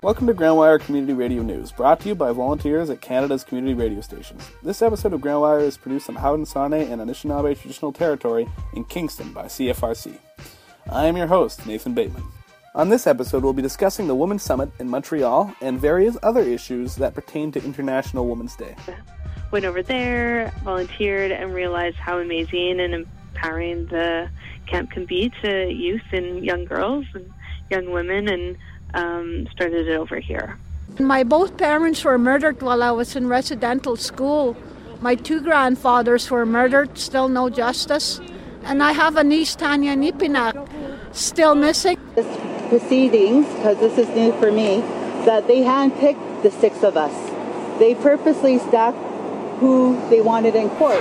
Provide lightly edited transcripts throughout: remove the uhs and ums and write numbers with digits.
Welcome to Groundwire Community Radio News, brought to you by volunteers at Canada's community radio stations. This episode of Groundwire is produced on Haudenosaunee and Anishinaabe Traditional Territory in Kingston by CFRC. I am your host, Nathan Bateman. On this episode, we'll be discussing the Women's Summit in Montreal and various other issues that pertain to International Women's Day. Went over there, volunteered, and realized how amazing and empowering the camp can be to youth and young girls and young women, and started it over here. My both parents were murdered while I was in residential school. My two grandfathers were murdered, still no justice. And I have a niece, Tanya Nipinak, still missing. This proceedings, because this is new for me, that they handpicked the six of us. They purposely stacked who they wanted in court.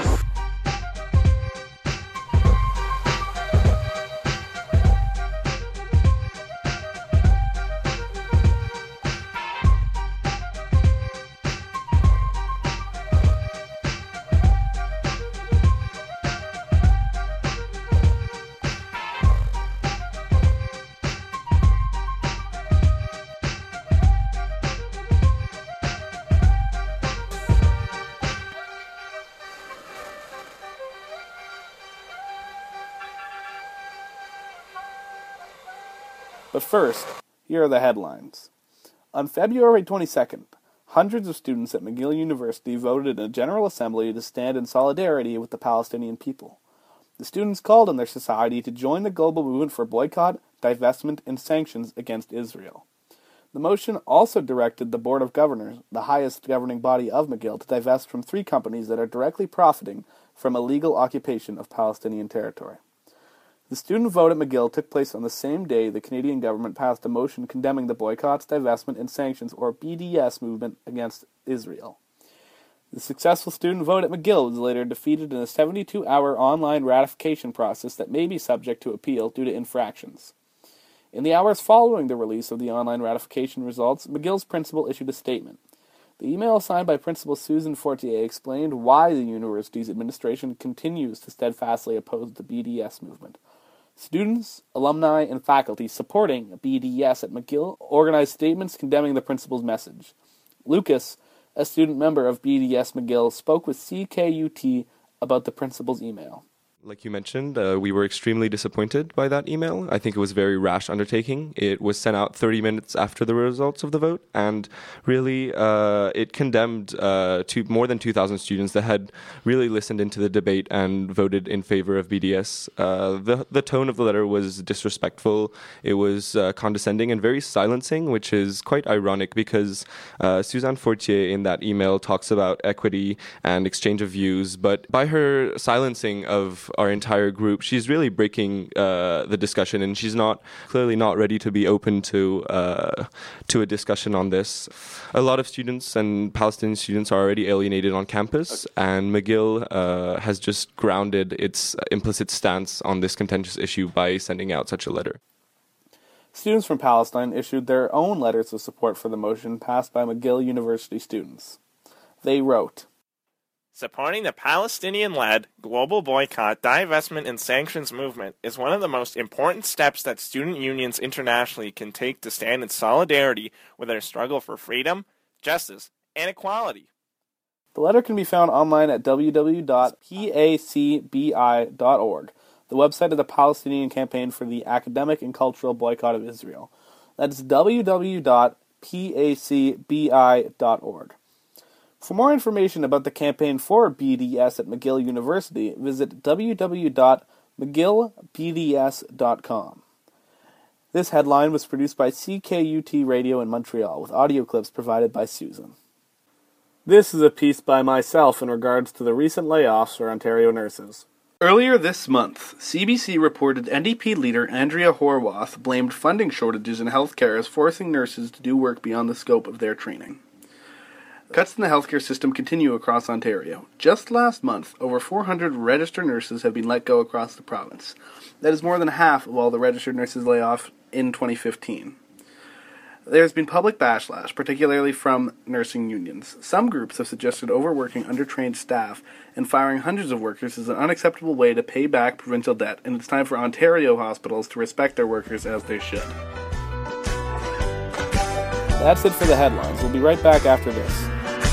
But first, here are the headlines. On February 22nd, hundreds of students at McGill University voted in a General Assembly to stand in solidarity with the Palestinian people. The students called on their society to join the global movement for boycott, divestment, and sanctions against Israel. The motion also directed the Board of Governors, the highest governing body of McGill, to divest from 3 companies that are directly profiting from illegal occupation of Palestinian territory. The student vote at McGill took place on the same day the Canadian government passed a motion condemning the boycotts, divestment, and sanctions, or BDS, movement against Israel. The successful student vote at McGill was later defeated in a 72-hour online ratification process that may be subject to appeal due to infractions. In the hours following the release of the online ratification results, McGill's principal issued a statement. The email signed by Principal Susan Fortier explained why the university's administration continues to steadfastly oppose the BDS movement. Students, alumni, and faculty supporting BDS at McGill organized statements condemning the principal's message. Lucas, a student member of BDS McGill, spoke with CKUT about the principal's email. Like you mentioned, we were extremely disappointed by that email. I think it was a very rash undertaking. It was sent out 30 minutes after the results of the vote, and really it condemned more than 2,000 students that had really listened into the debate and voted in favor of BDS. The tone of the letter was disrespectful. It was condescending and very silencing, which is quite ironic because Suzanne Fortier in that email talks about equity and exchange of views, but by her silencing of our entire group, she's really breaking the discussion, and she's clearly not ready to be open to a discussion on this. A lot of students and Palestinian students are already alienated on campus, and McGill has just grounded its implicit stance on this contentious issue by sending out such a letter. Students from Palestine issued their own letters of support for the motion passed by McGill University students. They wrote, "Supporting the Palestinian-led global boycott, divestment, and sanctions movement is one of the most important steps that student unions internationally can take to stand in solidarity with their struggle for freedom, justice, and equality." The letter can be found online at www.pacbi.org, the website of the Palestinian Campaign for the Academic and Cultural Boycott of Israel. That's www.pacbi.org. For more information about the campaign for BDS at McGill University, visit www.mcgillbds.com. This headline was produced by CKUT Radio in Montreal, with audio clips provided by Susan. This is a piece by myself in regards to the recent layoffs for Ontario nurses. Earlier this month, CBC reported NDP leader Andrea Horwath blamed funding shortages in healthcare as forcing nurses to do work beyond the scope of their training. Cuts in the healthcare system continue across Ontario. Just last month, over 400 registered nurses have been let go across the province. That is more than half of all the registered nurses layoff in 2015. There has been public backlash, particularly from nursing unions. Some groups have suggested overworking undertrained staff and firing hundreds of workers is an unacceptable way to pay back provincial debt, and it's time for Ontario hospitals to respect their workers as they should. That's it for the headlines. We'll be right back after this.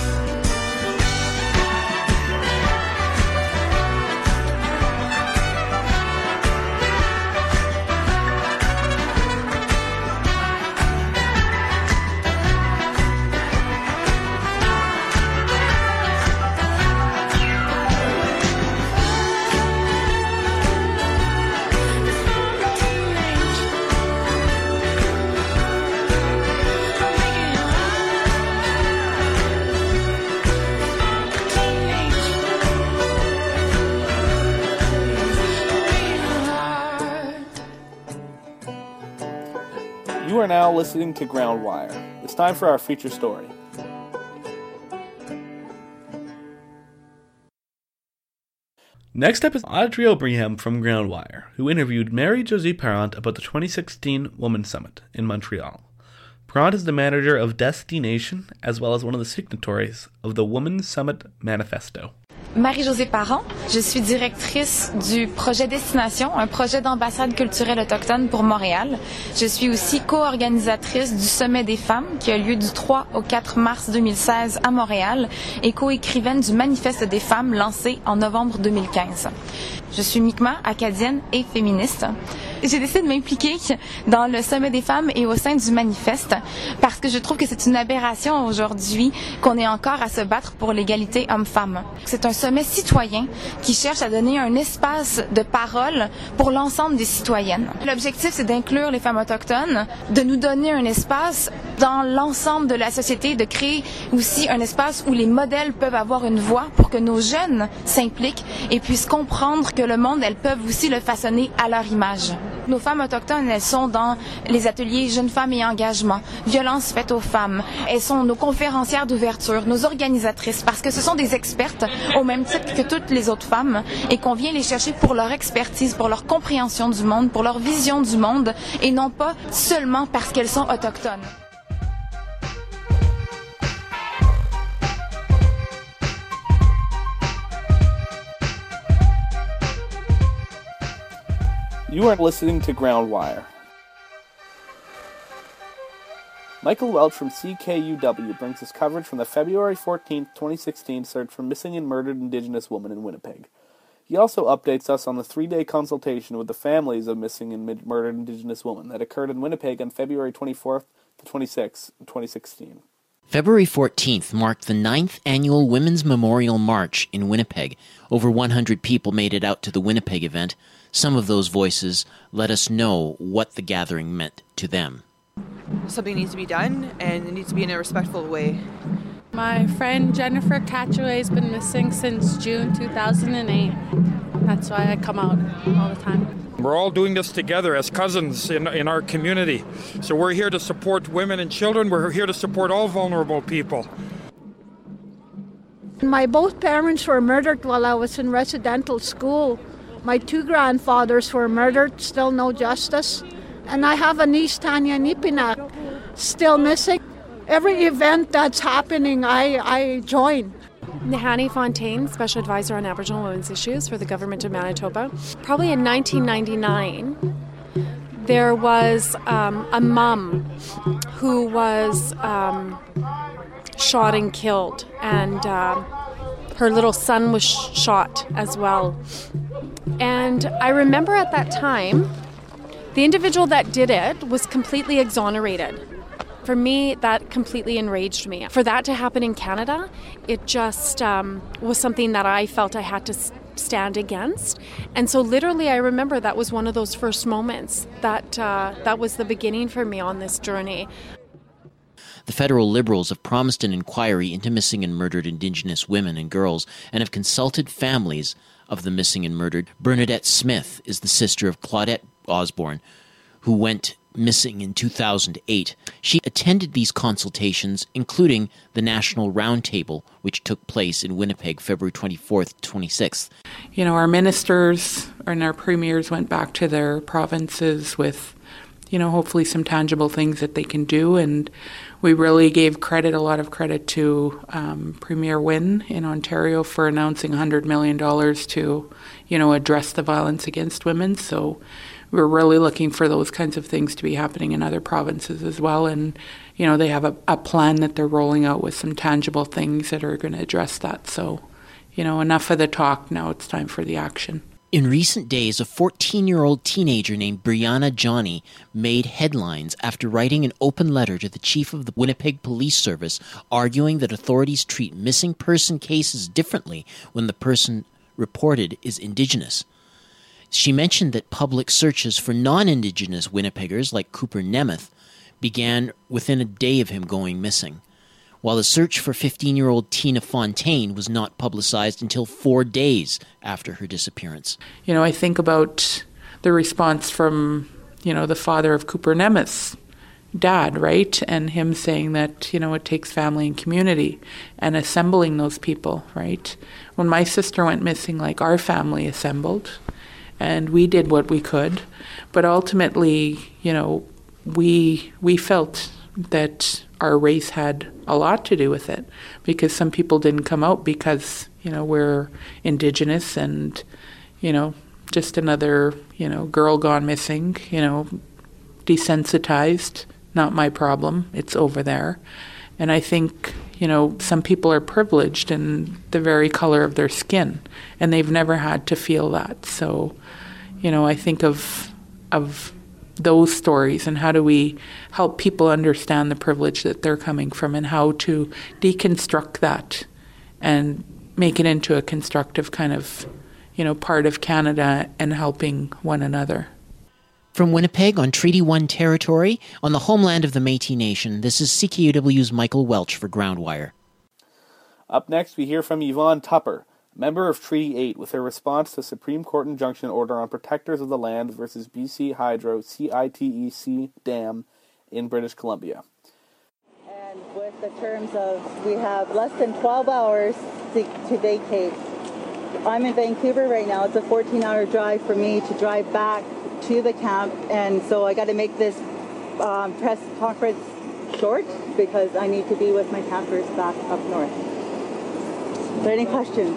You are now listening to Groundwire. It's time for our feature story. Next up is Audrey O'Brien from Groundwire, who interviewed Marie-Josée Parent about the 2016 Women's Summit in Montreal. Parent is the manager of Destination, as well as one of the signatories of the Women's Summit Manifesto. Marie-Josée Parent, je suis directrice du projet Destination, un projet d'ambassade culturelle autochtone pour Montréal. Je suis aussi co-organisatrice du Sommet des femmes qui a lieu du 3 au 4 mars 2016 à Montréal et co-écrivaine du Manifeste des femmes lancé en novembre 2015. Je suis Mi'kmaq, acadienne et féministe. J'ai décidé de m'impliquer dans le Sommet des femmes et au sein du Manifeste parce que je trouve que c'est une aberration aujourd'hui qu'on ait encore à se battre pour l'égalité homme-femme. C'est un sommet citoyen qui cherche à donner un espace de parole pour l'ensemble des citoyennes. L'objectif, c'est d'inclure les femmes autochtones, de nous donner un espace dans l'ensemble de la société, de créer aussi un espace où les modèles peuvent avoir une voix pour que nos jeunes s'impliquent et puissent comprendre que le monde, elles peuvent aussi le façonner à leur image. Nos femmes autochtones, elles sont dans les ateliers Jeunes femmes et engagement, violences faites aux femmes. Elles sont nos conférencières d'ouverture, nos organisatrices, parce que ce sont des expertes au même titre que toutes les autres femmes et qu'on vient les chercher pour leur expertise, pour leur compréhension du monde, pour leur vision du monde et non pas seulement parce qu'elles sont autochtones. You are listening to Groundwire. Michael Welch from CKUW brings us coverage from the February 14, 2016 search for missing and murdered Indigenous women in Winnipeg. He also updates us on the 3-day consultation with the families of missing and murdered Indigenous women that occurred in Winnipeg on February 24th to 26th, 2016. February 14th marked the 9th annual Women's Memorial March in Winnipeg. Over 100 people made it out to the Winnipeg event. Some of those voices let us know what the gathering meant to them. Something needs to be done, and it needs to be in a respectful way. My friend Jennifer Catchaway has been missing since June 2008. That's why I come out all the time. We're all doing this together as cousins in our community. So we're here to support women and children. We're here to support all vulnerable people. My both parents were murdered while I was in residential school. My 2 grandfathers were murdered, still no justice. And I have a niece, Tanya Nipinak, still missing. Every event that's happening, I join. Nahani Fontaine, Special Advisor on Aboriginal Women's Issues for the Government of Manitoba. Probably in 1999, there was a mum who was shot and killed, and her little son was shot as well. And I remember at that time, the individual that did it was completely exonerated. For me, that completely enraged me. For that to happen in Canada, it just was something that I felt I had to stand against. And so literally, I remember that was one of those first moments that was the beginning for me on this journey. The federal Liberals have promised an inquiry into missing and murdered Indigenous women and girls and have consulted families of the missing and murdered. Bernadette Smith is the sister of Claudette Osborne, who went missing in 2008. She attended these consultations, including the National Roundtable, which took place in Winnipeg, February 24th, 26th. You know, our ministers and our premiers went back to their provinces with, you know, hopefully some tangible things that they can do, and we really gave a lot of credit to Premier Wynne in Ontario for announcing $100 million to, you know, address the violence against women. So we're really looking for those kinds of things to be happening in other provinces as well. And, they have a plan that they're rolling out with some tangible things that are going to address that. So, enough of the talk. Now it's time for the action. In recent days, a 14-year-old teenager named Brianna Johnny made headlines after writing an open letter to the chief of the Winnipeg Police Service arguing that authorities treat missing person cases differently when the person reported is Indigenous. She mentioned that public searches for non-Indigenous Winnipeggers like Cooper Nemeth began within a day of him going missing, while the search for 15-year-old Tina Fontaine was not publicized until 4 days after her disappearance. I think about the response from, the father of Cooper Nemeth's dad, right? And him saying that, it takes family and community and assembling those people, right? When my sister went missing, our family assembled and we did what we could. But ultimately, we felt that our race had a lot to do with it, because some people didn't come out because, we're Indigenous and, just another, girl gone missing, desensitized, not my problem, it's over there. And I think, some people are privileged in the very color of their skin, and they've never had to feel that. So, I think of those stories and how do we help people understand the privilege that they're coming from and how to deconstruct that and make it into a constructive kind of, part of Canada and helping one another. From Winnipeg on Treaty 1 territory, on the homeland of the Métis Nation, this is CKUW's Michael Welch for Groundwire. Up next, we hear from Yvonne Tupper, member of Treaty 8, with her response to Supreme Court injunction order on Protectors of the Land versus BC Hydro CITEC Dam in British Columbia. And with the terms of, we have less than 12 hours to vacate. I'm in Vancouver right now. It's a 14-hour drive for me to drive back to the camp, and so I got to make this press conference short because I need to be with my campers back up north. Is there any questions?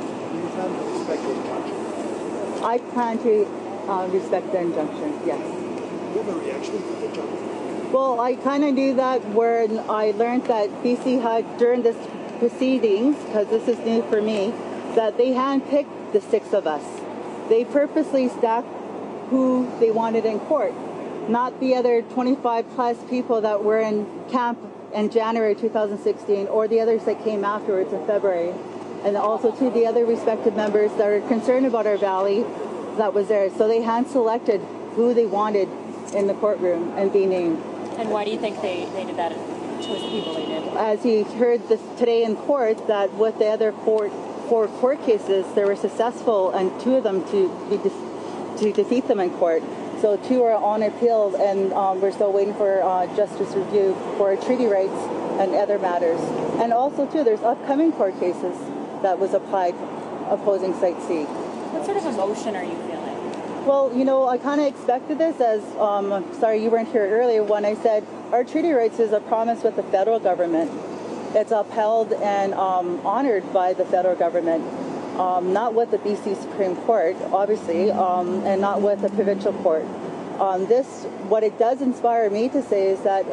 I plan to respect the injunction, yes. Do you have a reaction to the injunction? Well, I kind of knew that when I learned that BC had, during this proceedings, because this is new for me, that they handpicked the 6 of us. They purposely stacked who they wanted in court, not the other 25 plus people that were in camp in January 2016 or the others that came afterwards in February. And also to the other respective members that are concerned about our valley that was there. So they hand-selected who they wanted in the courtroom and be named. And why do you think they did that, chose the people they did? As you heard this today in court, that with the other 4 court cases, they were successful, and 2 of them to defeat them in court. So 2 are on appeal, and we're still waiting for justice review for treaty rights and other matters. And also, too, there's upcoming court cases that was applied opposing Site C. What sort of emotion are you feeling? Well, I kind of expected this as, sorry you weren't here earlier when I said our treaty rights is a promise with the federal government. It's upheld and honored by the federal government. Not with the BC Supreme Court, obviously, and not with the provincial court. What it does inspire me to say is that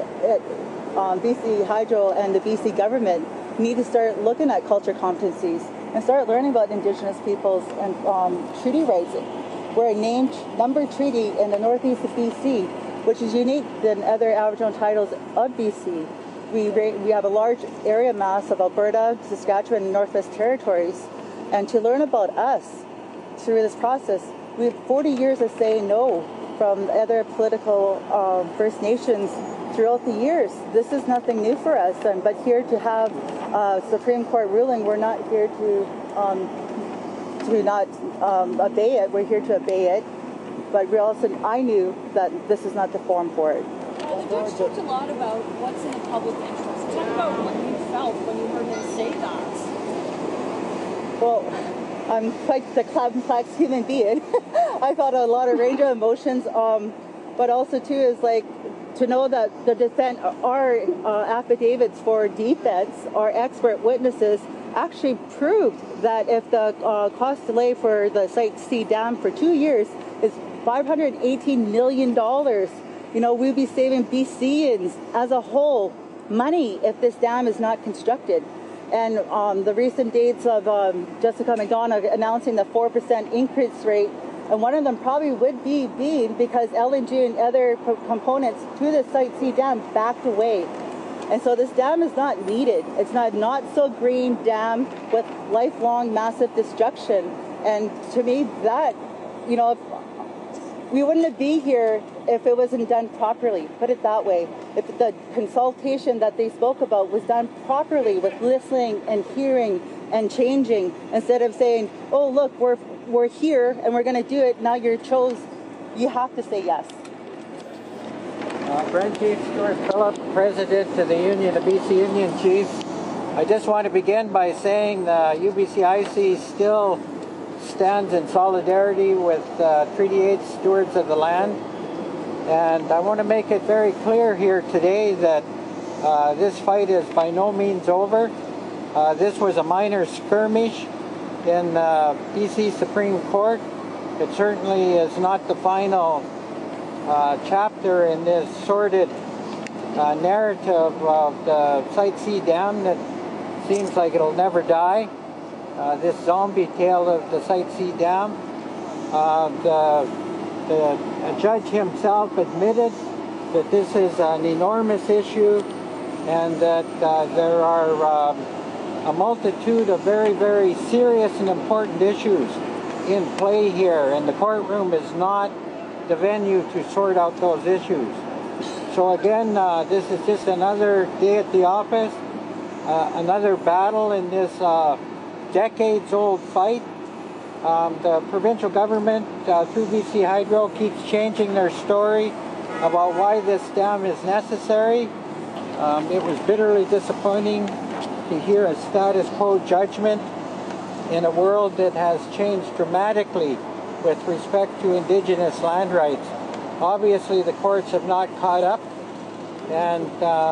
BC Hydro and the BC government need to start looking at culture competencies and start learning about Indigenous peoples and treaty rights. We're a named number treaty in the northeast of BC, which is unique than other Aboriginal titles of BC. We have a large area mass of Alberta, Saskatchewan, and Northwest Territories. And to learn about us through this process, we have 40 years of saying no from other political First Nations throughout the years. This is nothing new for us, but here to have a Supreme Court ruling, we're not here to not obey it. We're here to obey it. But I knew that this is not the forum for it. Well, the judge talked a lot about what's in the public interest. Talk about what you felt when you heard him say that. Well, I'm quite the complex human being. I felt a lot of range of emotions, but also too is to know that the defense, our affidavits for defense, our expert witnesses actually proved that if the cost delay for the Site C dam for 2 years is $518 million. We'll be saving BCians as a whole money if this dam is not constructed. And the recent dates of Jessica McDonough announcing the 4% increase rate, and one of them probably would be because LNG and other components to the Site C dam backed away. And so this dam is not needed. It's not so green dam with lifelong massive destruction. And to me, that, we wouldn't be here if it wasn't done properly. Put it that way. If the consultation that they spoke about was done properly with listening and hearing and changing, instead of saying, oh, look, we're here and we're going to do it. Now you have to say yes. Brent Chief Stuart Phillip, President of the Union of BC Union Chiefs. I just want to begin by saying the UBCIC still stands in solidarity with Treaty 8 stewards of the land. And I want to make it very clear here today that this fight is by no means over. This was a minor skirmish in BC Supreme Court. It certainly is not the final chapter in this sordid narrative of the Site C dam that seems like it'll never die. This zombie tale of the Site C dam. The judge himself admitted that this is an enormous issue and that there are a multitude of very, very serious and important issues in play here, and the courtroom is not the venue to sort out those issues. So again, this is just another day at the office, another battle in this decades-old fight. The provincial government, through BC Hydro, keeps changing their story about why this dam is necessary. It was bitterly disappointing to hear a status quo judgment in a world that has changed dramatically with respect to Indigenous land rights. Obviously, the courts have not caught up, and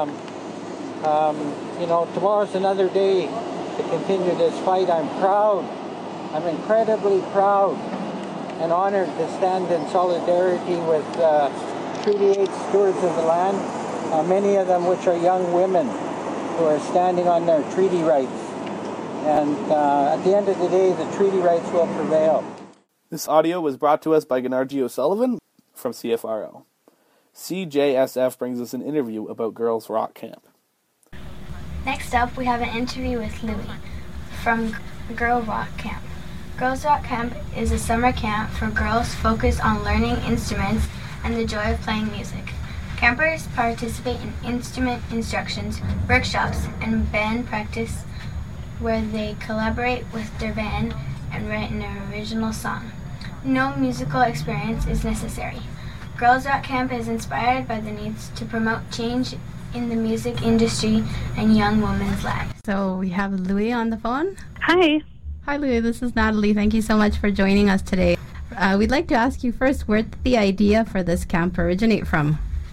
tomorrow's another day to continue this fight. I'm incredibly proud and honored to stand in solidarity with Treaty 8 stewards of the land, many of them which are young women who are standing on their treaty rights. And at the end of the day, the treaty rights will prevail. This audio was brought to us by Gennardji O'Sullivan from CFRO. CJSF brings us an interview about Girls Rock Camp. Next up, we have an interview with Louie from Girls Rock Camp. Girls Rock Camp is a summer camp for girls focused on learning instruments and the joy of playing music. Campers participate in instrument instructions, workshops, and band practice where they collaborate with their band and write an original song. No musical experience is necessary. Girls Rock Camp is inspired by the needs to promote change in the music industry and young women's lives. So we have Louie on the phone. Hi. Hi, Louie. This is Natalie. Thank you so much for joining us today. We'd like to ask you first, where did the idea for this camp originate from?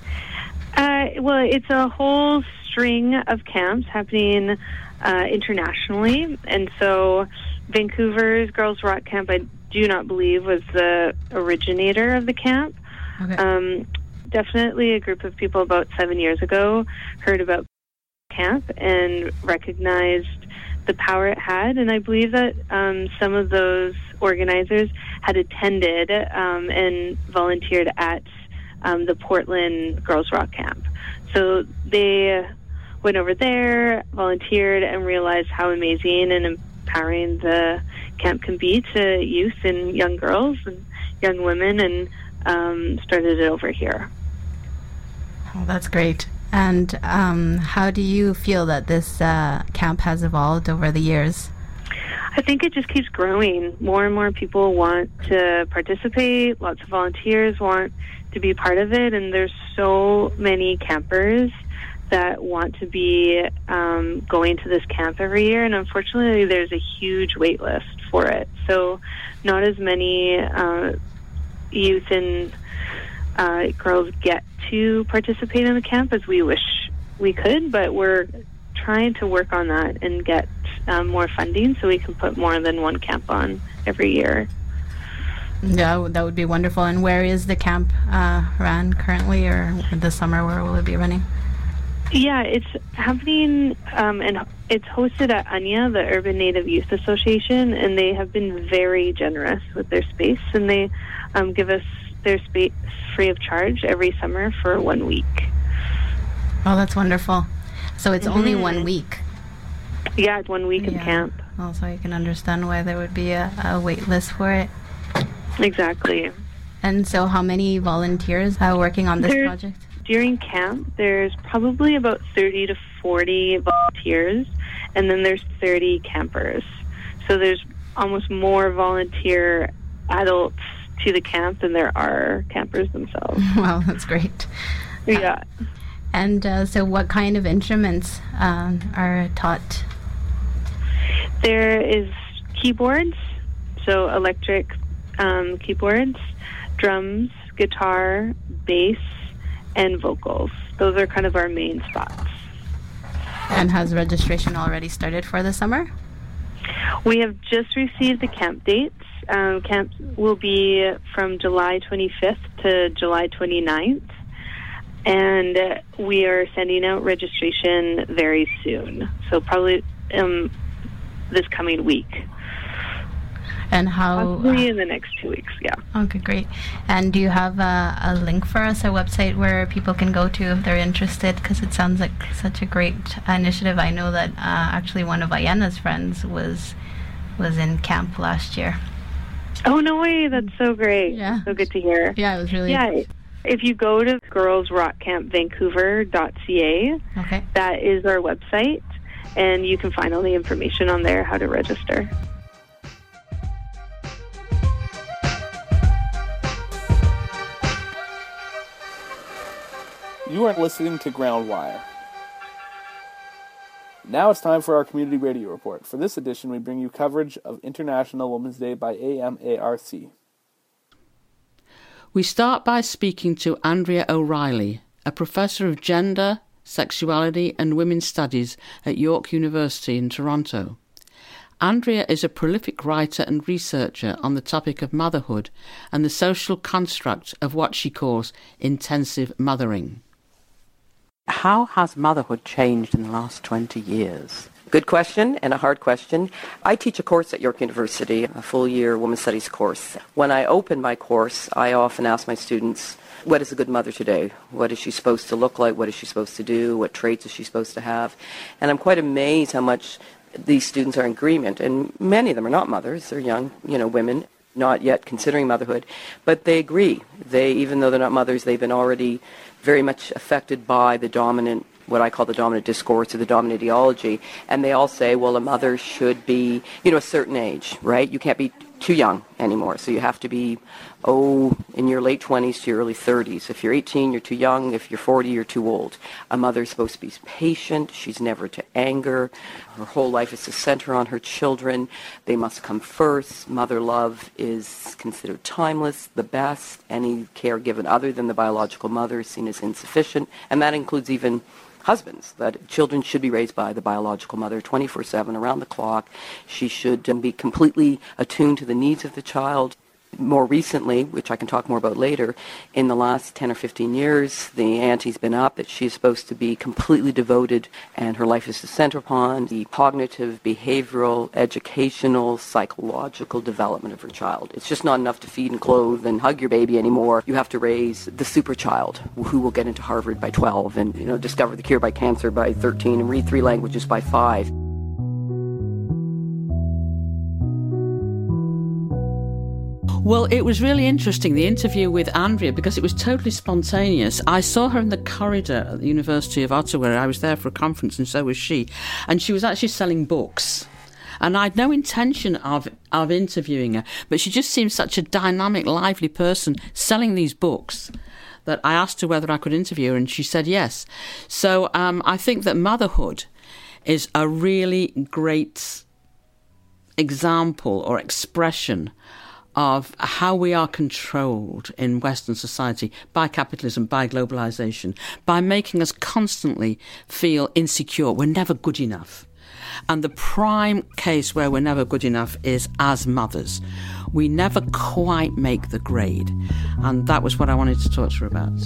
Well, it's a whole string of camps happening internationally. And so Vancouver's Girls Rock Camp, I do not believe, was the originator of the camp. Okay. Definitely a group of people about 7 years ago heard about camp and recognized the power it had, and I believe that some of those organizers had attended and volunteered at the Portland Girls Rock Camp. So they went over there, volunteered, and realized how amazing and empowering the camp can be to youth and young girls and young women, and started it over here. Oh, that's great. And how do you feel that this camp has evolved over the years? I think it just keeps growing. More and more people want to participate. Lots of volunteers want to be part of it. And there's so many campers that want to be going to this camp every year. And unfortunately, there's a huge wait list for it. So not as many youth and girls get to participate in the camp as we wish we could, but we're trying to work on that and get more funding so we can put more than one camp on every year. Yeah, that would be wonderful. And where is the camp ran currently, or this summer, where will it be running? Yeah, it's happening, and it's hosted at UNYA, the Urban Native Youth Association, and they have been very generous with their space, and they give us their space free of charge every summer for 1 week. Oh, that's wonderful. So it's only 1 week? Yeah, it's 1 week in camp. Oh, so you can understand why there would be a wait list for it. Exactly. And so how many volunteers are working on this project? During camp, there's probably about 30 to 40 volunteers, and then there's 30 campers. So there's almost more volunteer adults to the camp than there are campers themselves. Wow, that's great. Yeah. And so what kind of instruments are taught? There is keyboards, so electric keyboards, drums, guitar, bass, and vocals. Those are kind of our main spots. And has registration already started for the summer? We have just received the camp dates. Camp will be from July 25th to July 29th. And we are sending out registration very soon. So probably this coming week. And how? Probably in the next 2 weeks, yeah. Okay, great. And do you have a link for us, a website where people can go to if they're interested? Because it sounds like such a great initiative. I know that actually one of Ayena's friends was in camp last year. Oh, no way. That's so great. Yeah. So good to hear. Yeah, it was really... Yeah. If you go to girlsrockcampvancouver.ca, okay, that is our website, and you can find all the information on there, how to register. You are listening to Groundwire. Now it's time for our community radio report. For this edition, we bring you coverage of International Women's Day by AMARC. We start by speaking to Andrea O'Reilly, a professor of gender, sexuality and women's studies at York University in Toronto. Andrea is a prolific writer and researcher on the topic of motherhood and the social construct of what she calls intensive mothering. How has motherhood changed in the last 20 years? Good question, and a hard question. I teach a course at York University, a full-year Women's Studies course. When I open my course, I often ask my students, what is a good mother today? What is she supposed to look like? What is she supposed to do? What traits is she supposed to have? And I'm quite amazed how much these students are in agreement. And many of them are not mothers. They're young, women, not yet considering motherhood. But they agree. Even though they're not mothers, they've been already very much affected by the dominant, what I call the dominant discourse or the dominant ideology. And they all say, well, a mother should be, a certain age, right? You can't be too young anymore. So you have to be, in your late 20s to your early 30s. If you're 18, you're too young. If you're 40, you're too old. A mother's supposed to be patient. She's never to anger. Her whole life is to center on her children. They must come first. Mother love is considered timeless, the best. Any care given other than the biological mother is seen as insufficient. And that includes even husbands, that children should be raised by the biological mother 24/7, around the clock. She should be completely attuned to the needs of the child. More recently, which I can talk more about later, in the last 10 or 15 years, the ante's been up that she's supposed to be completely devoted and her life is to center upon the cognitive, behavioral, educational, psychological development of her child. It's just not enough to feed and clothe and hug your baby anymore. You have to raise the super child who will get into Harvard by 12 and discover the cure by cancer by 13 and read 3 languages by 5. Well, it was really interesting, the interview with Andrea, because it was totally spontaneous. I saw her in the corridor at the University of Ottawa. I was there for a conference, and so was she. And she was actually selling books. And I had no intention of interviewing her, but she just seemed such a dynamic, lively person selling these books that I asked her whether I could interview her, and she said yes. So I think that motherhood is a really great example or expression of how we are controlled in Western society by capitalism, by globalization, by making us constantly feel insecure. We're never good enough. And the prime case where we're never good enough is as mothers. We never quite make the grade. And that was what I wanted to talk to her about.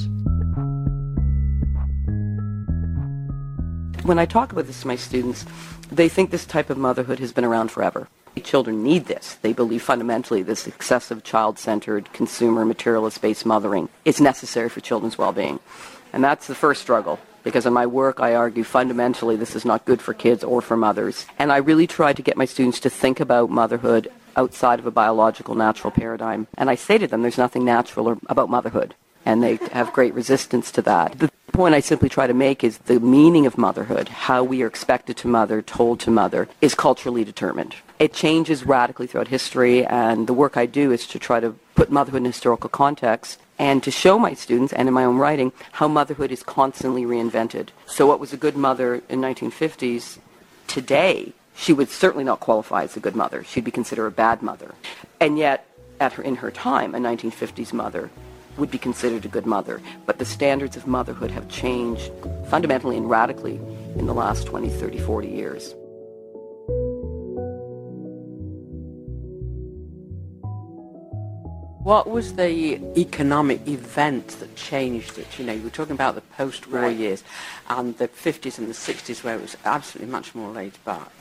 When I talk about this to my students, they think this type of motherhood has been around forever. Children need this. They believe fundamentally this excessive child-centered, consumer, materialist-based mothering is necessary for children's well-being. And that's the first struggle, because in my work I argue fundamentally this is not good for kids or for mothers. And I really try to get my students to think about motherhood outside of a biological, natural paradigm. And I say to them there's nothing natural about motherhood, and they have great resistance to that. The point I simply try to make is the meaning of motherhood, how we are expected to mother, told to mother, is culturally determined. It changes radically throughout history, and the work I do is to try to put motherhood in historical context and to show my students, and in my own writing, how motherhood is constantly reinvented. So what was a good mother in 1950s, today, she would certainly not qualify as a good mother. She'd be considered a bad mother. And yet, in her time, a 1950s mother would be considered a good mother. But the standards of motherhood have changed fundamentally and radically in the last 20, 30, 40 years. What was the economic event that changed it? You know, you were talking about the post-war years and the 50s and the 60s where it was absolutely much more laid back,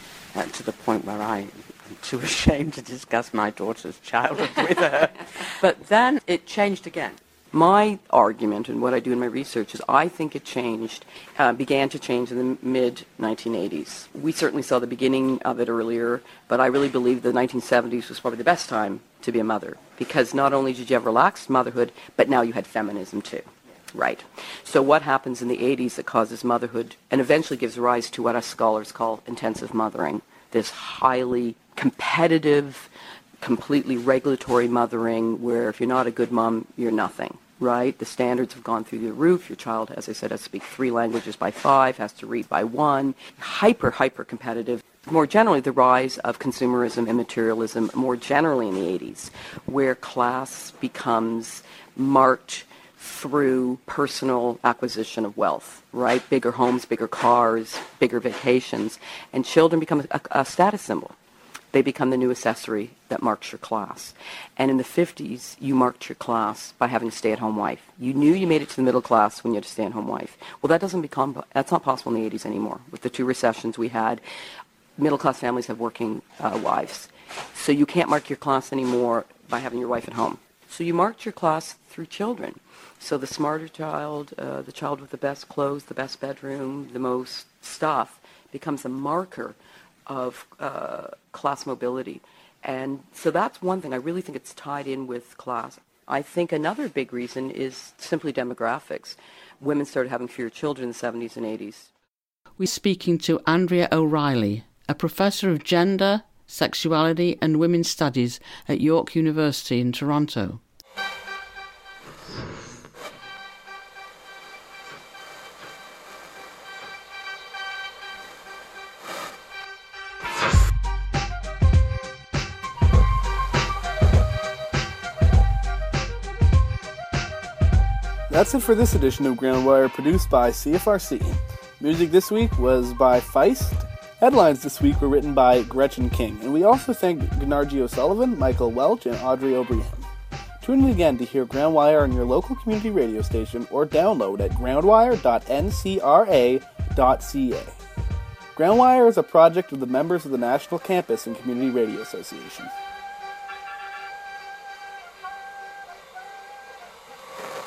to the point where I am too ashamed to discuss my daughter's childhood with her. But then it changed again. My argument and what I do in my research is I think it changed, began to change in the mid-1980s. We certainly saw the beginning of it earlier, but I really believe the 1970s was probably the best time to be a mother, because not only did you have relaxed motherhood, but now you had feminism too. Right. So what happens in the 80s that causes motherhood and eventually gives rise to what us scholars call intensive mothering, this highly competitive, completely regulatory mothering where if you're not a good mom, you're nothing, right? The standards have gone through the roof. Your child, as I said, has to speak 3 languages by 5, has to read by 1. Hyper competitive. More generally, the rise of consumerism and materialism more generally in the 80s, where class becomes marked through personal acquisition of wealth, right? Bigger homes, bigger cars, bigger vacations, and children become a status symbol. They become the new accessory that marks your class. And in the 50s, you marked your class by having a stay-at-home wife. You knew you made it to the middle class when you had a stay-at-home wife. Well, that's not possible in the 80s anymore. With the 2 recessions we had, middle-class families have working wives. So you can't mark your class anymore by having your wife at home. So you marked your class through children. So the smarter child, the child with the best clothes, the best bedroom, the most stuff, becomes a marker of class mobility. And so that's one thing. I really think it's tied in with class. I think another big reason is simply demographics. Women started having fewer children in the 70s and 80s. We're speaking to Andrea O'Reilly, a professor of gender, sexuality and women's studies at York University in Toronto. That's it for this edition of Groundwire, produced by CFRC. Music this week was by Feist. Headlines this week were written by Gretchen King. And we also thank Gennargy O'Sullivan, Michael Welch, and Audrey O'Brien. Tune in again to hear Groundwire on your local community radio station or download at groundwire.ncra.ca. Groundwire is a project of the members of the National Campus and Community Radio Association.